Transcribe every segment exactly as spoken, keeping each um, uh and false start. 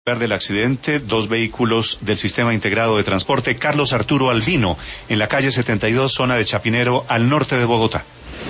Del accidente, dos vehículos del Sistema Integrado de Transporte Carlos Arturo Albino, en la calle setenta y dos, zona de Chapinero, al norte de Bogotá.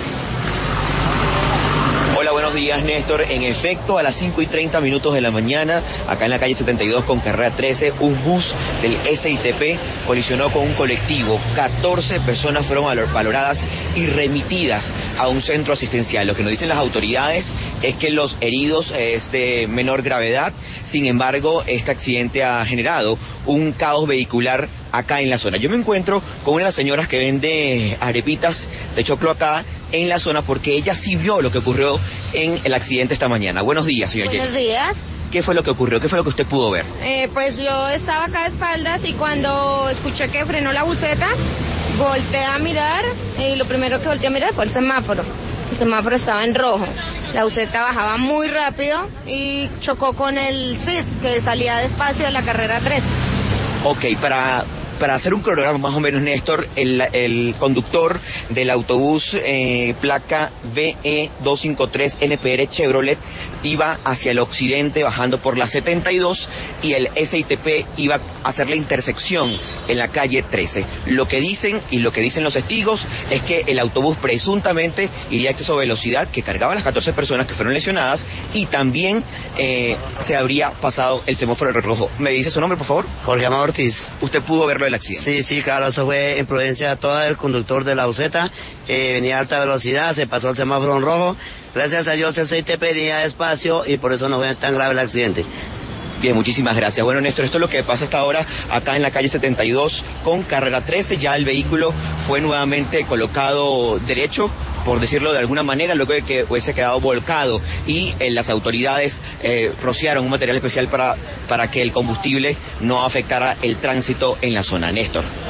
Hola, buenos días, Néstor. En efecto, a las cinco y treinta minutos de la mañana, acá en la calle setenta y dos con carrera trece, un bus del S I T P colisionó con un colectivo. catorce personas fueron valoradas y remitidas a un centro asistencial. Lo que nos dicen las autoridades es que los heridos es de menor gravedad. Sin embargo, este accidente ha generado un caos vehicular acá en la zona. Yo me encuentro con una de las señoras que vende arepitas de choclo acá en la zona, porque ella sí vio lo que ocurrió en el accidente esta mañana. Buenos días, señor. Buenos Jenny. días. ¿Qué fue lo que ocurrió? ¿Qué fue lo que usted pudo ver? Eh, pues yo estaba acá de espaldas y cuando escuché que frenó la buseta, volteé a mirar y lo primero que volteé a mirar fue el semáforo. El semáforo estaba en rojo. La buseta bajaba muy rápido y chocó con el S I T que salía despacio de la carrera trece. Ok, para... Para hacer un cronograma más o menos, Néstor, el, el conductor del autobús eh, placa V E dos cinco tres N P R Chevrolet iba hacia el occidente bajando por la setenta y dos y el S I T P iba a hacer la intersección en la calle trece. Lo que dicen y lo que dicen los testigos es que el autobús presuntamente iría a exceso de velocidad, que cargaba a las catorce personas que fueron lesionadas, y también eh, se habría pasado el semáforo de rojo. ¿Me dice su nombre, por favor? Jorge Amado Ortiz. ¿Usted pudo verlo del accidente? Sí, sí, claro, eso fue imprudencia toda del conductor de la buseta, eh, venía a alta velocidad, se pasó el semáforo en rojo, gracias a Dios el S I T P venía despacio y por eso no fue tan grave el accidente. Bien, muchísimas gracias. Bueno, Néstor, esto es lo que pasa hasta ahora acá en la calle setenta y dos con carrera trece. Ya el vehículo fue nuevamente colocado derecho, por decirlo de alguna manera, luego de que hubiese quedado volcado, y eh, las autoridades eh, rociaron un material especial para, para que el combustible no afectara el tránsito en la zona. Néstor.